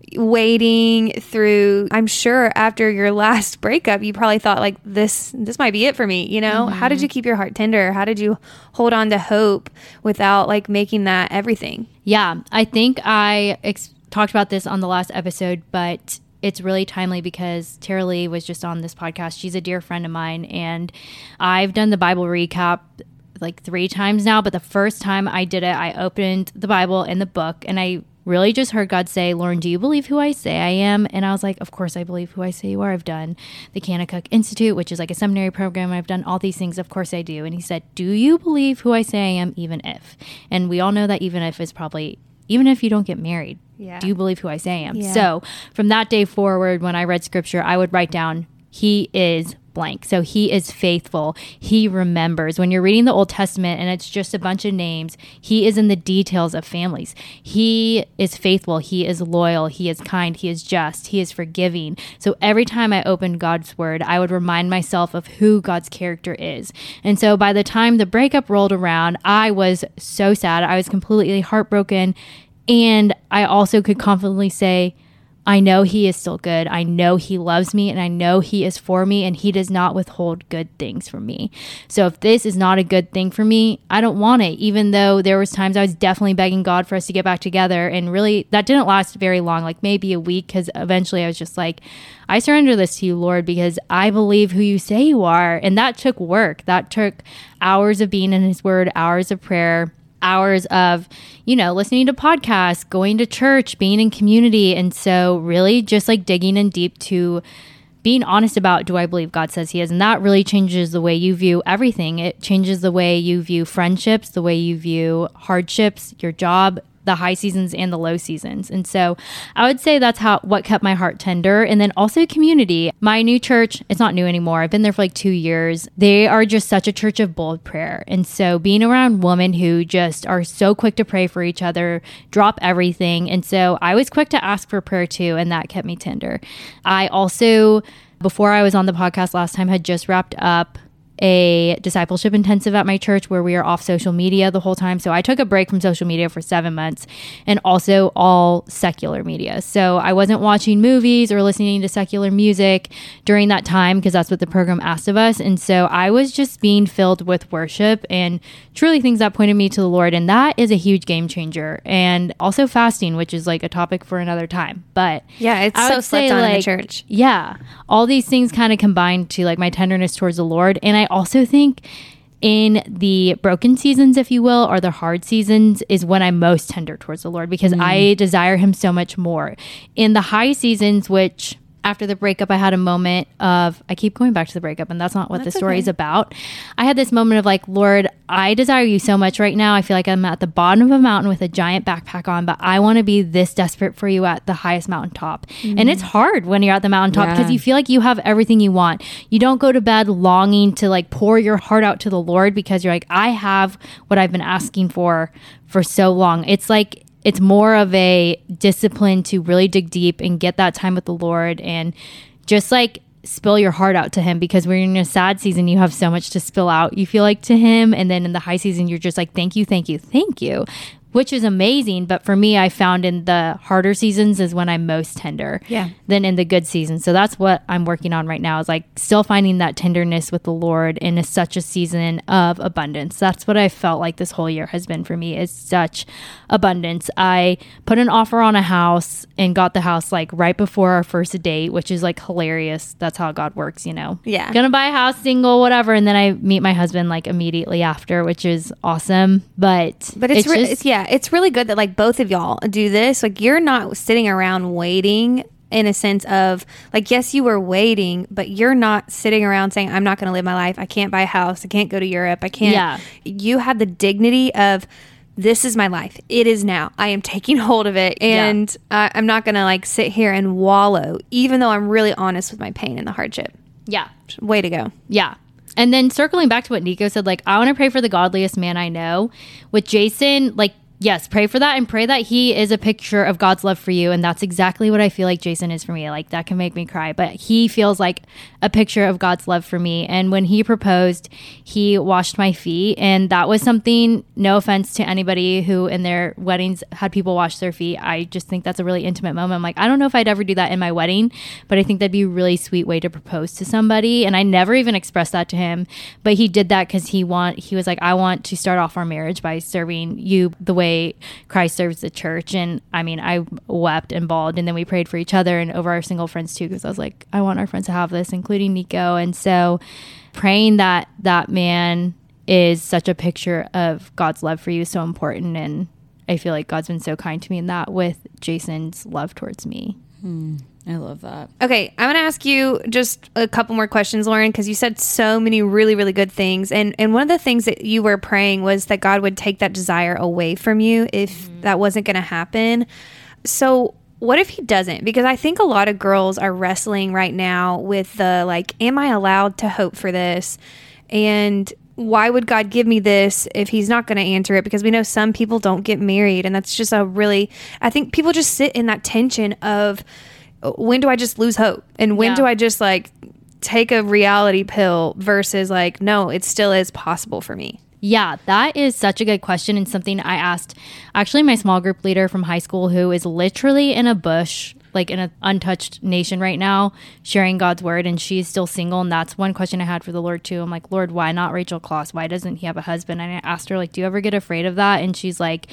Speaker 1: waiting, through, I'm sure after your last breakup, you probably thought like this might be it for me, How did you keep your heart tender? How did you hold on to hope without like making that everything?
Speaker 4: Yeah, I think I talked about this on the last episode, but it's really timely because Tara Lee was just on this podcast. She's a dear friend of mine, and I've done the Bible recap like 3 times now, but the first time I did it, I opened the Bible and the book, and I really just heard God say, Lauren, do you believe who I say I am? And I was like, of course I believe who I say you are. I've done the Kanakuk Institute, which is like a seminary program. I've done all these things. Of course I do. And he said, do you believe who I say I am, even if? And we all know that even if is probably, even if you don't get married, do you believe who I say I am? So from that day forward, when I read scripture, I would write down, he is blank. So he is faithful. He remembers. When you're reading the Old Testament and it's just a bunch of names, he is in the details of families. He is faithful. He is loyal. He is kind. He is just. He is forgiving. So every time I opened God's word, I would remind myself of who God's character is. And so by the time the breakup rolled around, I was so sad. I was completely heartbroken. And I also could confidently say, I know he is still good. I know he loves me and I know he is for me and he does not withhold good things from me. So if this is not a good thing for me, I don't want it, even though there was times I was definitely begging God for us to get back together. And really that didn't last very long, like maybe a week, because eventually I was just like, I surrender this to you, Lord, because I believe who you say you are. And that took work. That took hours of being in his word, hours of prayer, hours of, listening to podcasts, going to church, being in community. And so really just like digging in deep to being honest about, do I believe God says he is? And that really changes the way you view everything. It changes the way you view friendships, the way you view hardships, your job, the high seasons and the low seasons. And so I would say that's what kept my heart tender. And then also community. My new church, it's not new anymore. I've been there for like 2 years. They are just such a church of bold prayer. And so being around women who just are so quick to pray for each other, drop everything. And so I was quick to ask for prayer too. And that kept me tender. I also, before I was on the podcast last time, had just wrapped up a discipleship intensive at my church where we are off social media the whole time. So I took a break from social media for 7 months and also all secular media. So I wasn't watching movies or listening to secular music during that time because that's what the program asked of us. And so I was just being filled with worship and truly things that pointed me to the Lord. And that is a huge game changer. And also fasting, which is like a topic for another time. But
Speaker 1: yeah, it's so slept on in the church.
Speaker 4: Yeah. All these things kind of combined to like my tenderness towards the Lord. And I also think in the broken seasons, if you will, or the hard seasons is when I'm most tender towards the Lord because I desire him so much more. In the high seasons, which after the breakup, I had a moment of, I keep going back to the breakup and that's not what the story is about. I had this moment of like, Lord, I desire you so much right now. I feel like I'm at the bottom of a mountain with a giant backpack on, but I want to be this desperate for you at the highest mountaintop. And it's hard when you're at the mountaintop because you feel like you have everything you want. You don't go to bed longing to like pour your heart out to the Lord because you're like, I have what I've been asking for so long. It's like, it's more of a discipline to really dig deep and get that time with the Lord and just like spill your heart out to him because when you're in a sad season, you have so much to spill out, you feel like, to him. And then in the high season, you're just like, thank you, thank you, thank you, which is amazing. But for me, I found in the harder seasons is when I'm most tender than in the good seasons. So that's what I'm working on right now is like still finding that tenderness with the Lord in such a season of abundance. That's what I felt like this whole year has been for me is such abundance. I put an offer on a house and got the house like right before our first date, which is like hilarious. That's how God works,
Speaker 1: Yeah.
Speaker 4: Gonna buy a house, single, whatever. And then I meet my husband like immediately after, which is awesome. But
Speaker 1: it's really good that like both of y'all do this. Like you're not sitting around waiting in a sense of like, yes, you were waiting, but you're not sitting around saying, I'm not going to live my life. I can't buy a house. I can't go to Europe. I can't.
Speaker 4: Yeah.
Speaker 1: You had the dignity of this is my life. It is now. I am taking hold of it. And I'm not going to like sit here and wallow, even though I'm really honest with my pain and the hardship.
Speaker 4: Yeah.
Speaker 1: Way to go.
Speaker 4: Yeah. And then circling back to what Nico said, like, I want to pray for the godliest man I know. With Jason, like, yes, pray for that and pray that he is a picture of God's love for you. And that's exactly what I feel like Jason is for me. Like, that can make me cry. But he feels like a picture of God's love for me. And when he proposed, he washed my feet. And that was something, no offense to anybody who in their weddings had people wash their feet. I just think that's a really intimate moment. I'm like, I don't know if I'd ever do that in my wedding, but I think that'd be a really sweet way to propose to somebody. And I never even expressed that to him. But he did that because he was like, I want to start off our marriage by serving you the way Christ serves the church. And I mean, I wept and bawled, and then we prayed for each other and over our single friends too, because I was like, I want our friends to have this, including Nico. And so praying that that man is such a picture of God's love for you is so important. And I feel like God's been so kind to me in that with Jason's love towards me.
Speaker 3: I love that.
Speaker 1: Okay, I'm going to ask you just a couple more questions, Lauren, because you said so many really, really good things. And one of the things that you were praying was that God would take that desire away from you if that wasn't going to happen. So what if he doesn't? Because I think a lot of girls are wrestling right now with the like, am I allowed to hope for this? And why would God give me this if he's not going to answer it? Because we know some people don't get married. And that's just I think people just sit in that tension of, when do I just lose hope? And when do I just like take a reality pill versus like, no, it still is possible for me?
Speaker 4: Yeah, that is such a good question, and something I asked actually my small group leader from high school, who is literally in a bush, like in an untouched nation right now, sharing God's word, and she's still single. And that's one question I had for the Lord too. I'm like, Lord, why not Rachel Kloss? Why doesn't he have a husband? And I asked her, like, do you ever get afraid of that? And she's like,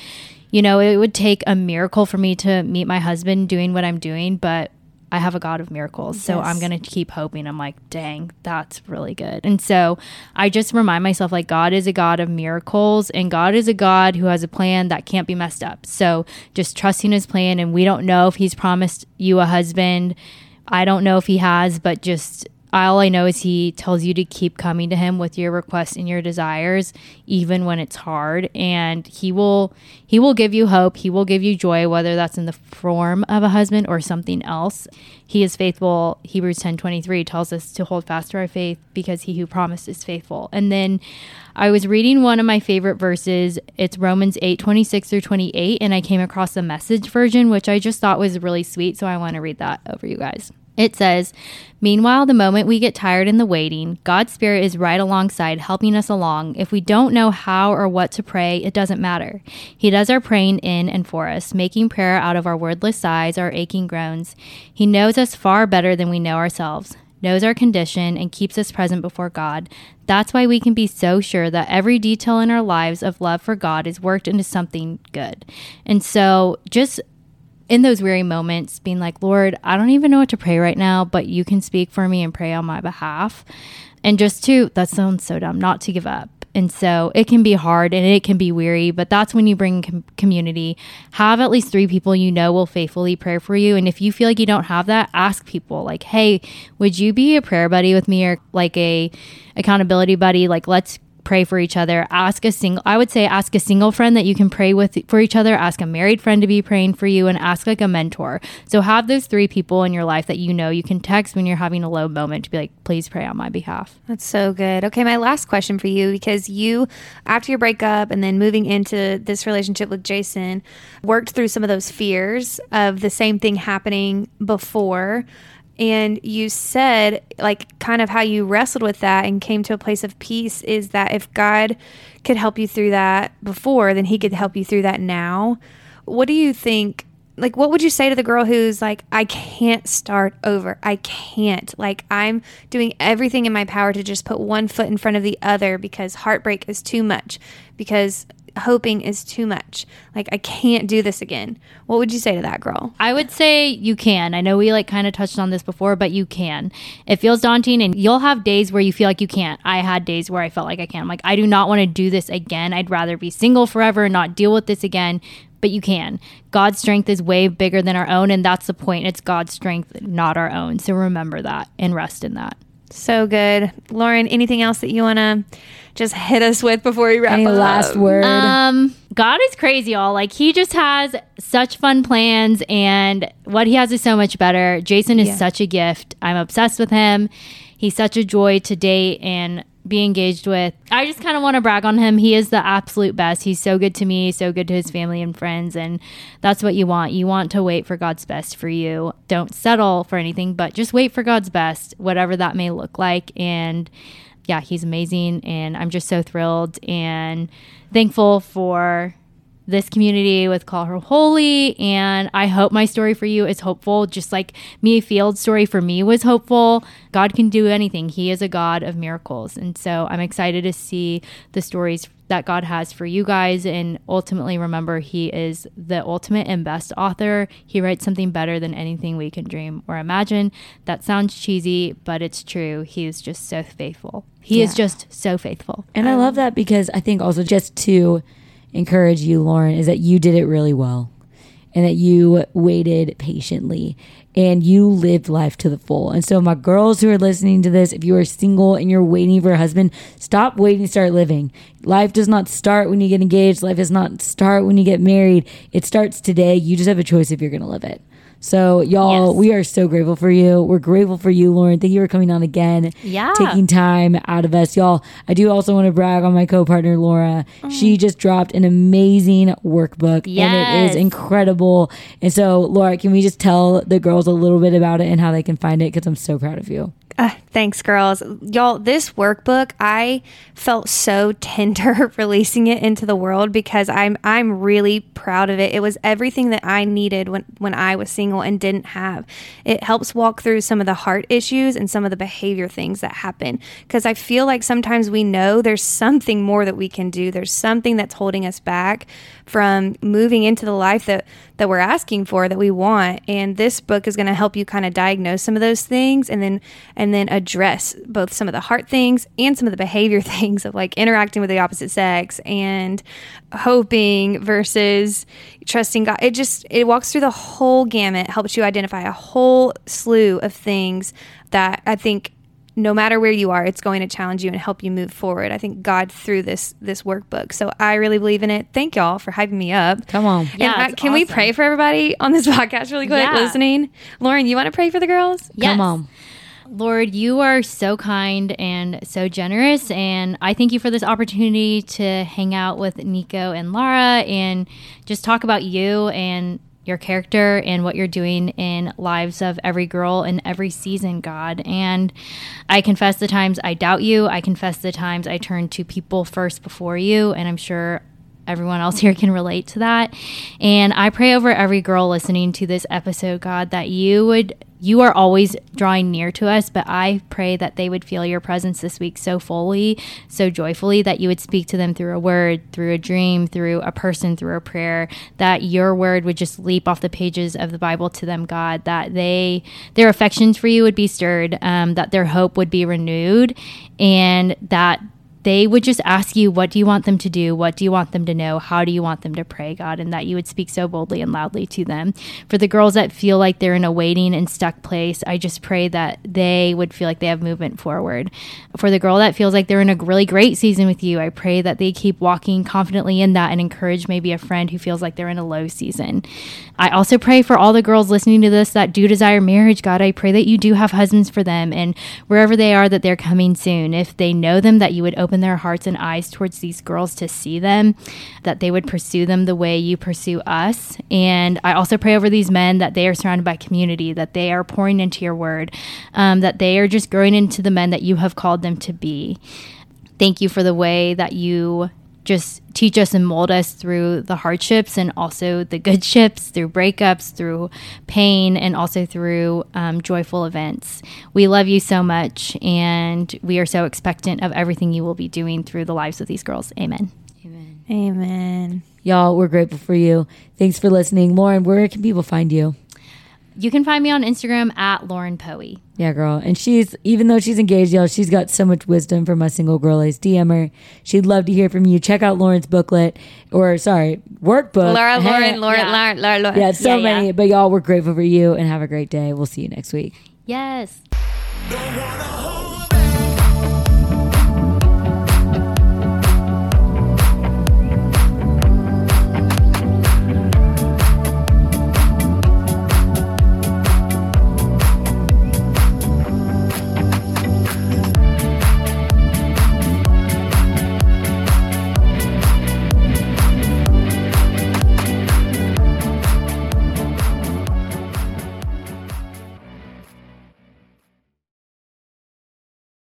Speaker 4: it would take a miracle for me to meet my husband doing what I'm doing, but I have a God of miracles. So I'm going to keep hoping. I'm like, dang, that's really good. And so I just remind myself, like, God is a God of miracles, and God is a God who has a plan that can't be messed up. So just trusting his plan. And we don't know if he's promised you a husband. I don't know if he has, but just all I know is he tells you to keep coming to him with your requests and your desires, even when it's hard. And he will give you hope. He will give you joy, whether that's in the form of a husband or something else. He is faithful. Hebrews 10:23 tells us to hold fast to our faith, because he who promised is faithful. And then I was reading one of my favorite verses. It's Romans 8:26-28. And I came across the Message version, which I just thought was really sweet. So I want to read that over you guys. It says, meanwhile, the moment we get tired in the waiting, God's Spirit is right alongside, helping us along. If we don't know how or what to pray, it doesn't matter. He does our praying in and for us, making prayer out of our wordless sighs, our aching groans. He knows us far better than we know ourselves, knows our condition, and keeps us present before God. That's why we can be so sure that every detail in our lives of love for God is worked into something good. And so just in those weary moments, being like, Lord, I don't even know what to pray right now, but you can speak for me and pray on my behalf. And just that sounds so dumb, not to give up. And so it can be hard and it can be weary, but that's when you bring community. Have at least 3 people will faithfully pray for you. And if you feel like you don't have that, ask people like, hey, would you be a prayer buddy with me, or like a accountability buddy? Like, let's pray for each other. Ask a single friend that you can pray with for each other. Ask a married friend to be praying for you, and ask like a mentor. So have those 3 people in your life that you can text when you're having a low moment to be like, please pray on my behalf.
Speaker 1: That's so good. Okay, my last question for you, because you, after your breakup and then moving into this relationship with Jason, worked through some of those fears of the same thing happening before. And you said, like, kind of how you wrestled with that and came to a place of peace is that if God could help you through that before, then he could help you through that now. What do you think? Like, what would you say to the girl who's like, I can't start over. I can't. Like, I'm doing everything in my power to just put one foot in front of the other because heartbreak is too much, because hoping is too much. Like, I can't do this again. What would you say to that girl?
Speaker 4: I would say you can. I know we kind of touched on this before, but you can. It feels daunting, and you'll have days where you feel like you can't. I had days where I felt like I can't. I'm like, I do not want to do this again. I'd rather be single forever and not deal with this again. But you can. God's strength is way bigger than our own, and that's the point. It's God's strength, not our own. So remember that and rest in that.
Speaker 1: So good. Lauren, anything else that you want to just hit us with before we wrap up?
Speaker 3: Any last word?
Speaker 4: God is crazy, y'all. Like, he just has such fun plans, and what he has is so much better. Jason is such a gift. I'm obsessed with him. He's such a joy to date and be engaged with. I just kind of want to brag on him. He is the absolute best. He's so good to me, so good to his family and friends, and that's what you want. You want to wait for God's best for you. Don't settle for anything, but just wait for God's best, whatever that may look like. And yeah, he's amazing, and I'm just so thrilled and thankful for this community with Call Her Holy, and I hope my story for you is hopeful, just like Mia Field's story for me was hopeful. God can do anything. He is a God of miracles, and so I'm excited to see the stories that God has for you guys, and ultimately remember, he is the ultimate and best author. He writes something better than anything we can dream or imagine. That sounds cheesy, but it's true. He is just so faithful. He is just so faithful.
Speaker 3: And I love that, because I think also, just to encourage you, Lauren, is that you did it really well, and that you waited patiently, and you lived life to the full. And so my girls who are listening to this, if you are single and you're waiting for a husband, stop waiting, start living. life does not start when you get engaged. Life does not start when you get married. It starts today. You just have a choice if you're going to live it. So y'all,
Speaker 4: Yes.
Speaker 3: we are so grateful for you. We're grateful for you, Lauren. Thank you for coming on again.
Speaker 4: Yeah.
Speaker 3: Taking time out of us. Y'all, I do also want to brag on my co-partner, Laura. She just dropped an amazing workbook and it
Speaker 4: Yes.
Speaker 3: is incredible. And so, Laura, can we just tell the girls a little bit about it and how they can find it? Because I'm so proud of you.
Speaker 1: Thanks, girls. Y'all, this workbook, I felt so tender releasing it into the world because I'm really proud of it. It was everything that I needed when I was single and didn't have. It helps walk through some of the heart issues and some of the behavior things that happen. Because I feel like sometimes we know there's something more that we can do. There's something that's holding us back from moving into the life that we're asking for, that we want. And this book is going to help you kind of diagnose some of those things and then address both some of the heart things and some of the behavior things of like interacting with the opposite sex and hoping versus trusting God. It walks through the whole gamut, helps you identify a whole slew of things that I think no matter where you are, it's going to challenge you and help you move forward. I think God through this workbook. So I really believe in it. Thank y'all for hyping me up.
Speaker 3: Come on.
Speaker 4: Yeah,
Speaker 1: And
Speaker 4: it's
Speaker 1: can we
Speaker 4: awesome.
Speaker 1: pray for everybody on this podcast really quick
Speaker 4: Yeah.
Speaker 1: listening? Lauren, you want to pray for the girls?
Speaker 4: Yes.
Speaker 3: Come on.
Speaker 4: Lord, you are so kind and so generous. And I thank you for this opportunity to hang out with Nico and Lara and just talk about you and your character and what you're doing in lives of every girl in every season, God. And I confess the times I doubt you. I confess the times I turn to people first before you. And I'm sure everyone else here can relate to that. And I pray over every girl listening to this episode, God, that you are always drawing near to us, but I pray that they would feel your presence this week so fully, so joyfully, that you would speak to them through a word, through a dream, through a person, through a prayer, that your word would just leap off the pages of the Bible to them, God, that their affections for you would be stirred, that their hope would be renewed, and that they would just ask you, what do you want them to do? What do you want them to know? How do you want them to pray, God? And that you would speak so boldly and loudly to them. For the girls that feel like they're in a waiting and stuck place, I just pray that they would feel like they have movement forward. For the girl that feels like they're in a really great season with you, I pray that they keep walking confidently in that and encourage maybe a friend who feels like they're in a low season. I also pray for all the girls listening to this that do desire marriage, God. I pray that you do have husbands for them, and wherever they are, that they're coming soon. If they know them, that you would open their hearts and eyes towards these girls to see them, that they would pursue them the way you pursue us. And I also pray over these men that they are surrounded by community, that they are pouring into your word, that they are just growing into the men that you have called them to be. Thank you for the way that you just teach us and mold us through the hardships and also the good ships, through breakups, through pain, and also through joyful events. We love you so much, and we are so expectant of everything you will be doing through the lives of these girls. Amen.
Speaker 1: Amen.
Speaker 3: Y'all, we're grateful for you. Thanks for listening. Lauren, where can people find you?
Speaker 4: You can find me on Instagram at Lauren Poey.
Speaker 3: Yeah, girl. And even though she's engaged, y'all, she's got so much wisdom from us single girlies. DM her. She'd love to hear from you. Check out Lauren's workbook.
Speaker 1: Laura,
Speaker 3: Hey.
Speaker 1: Laura.
Speaker 3: Yeah, so
Speaker 4: Yeah,
Speaker 3: many.
Speaker 4: yeah.
Speaker 3: But y'all, we're grateful for you and have a great day. We'll see you next week.
Speaker 4: Yes.
Speaker 2: Don't wanna hold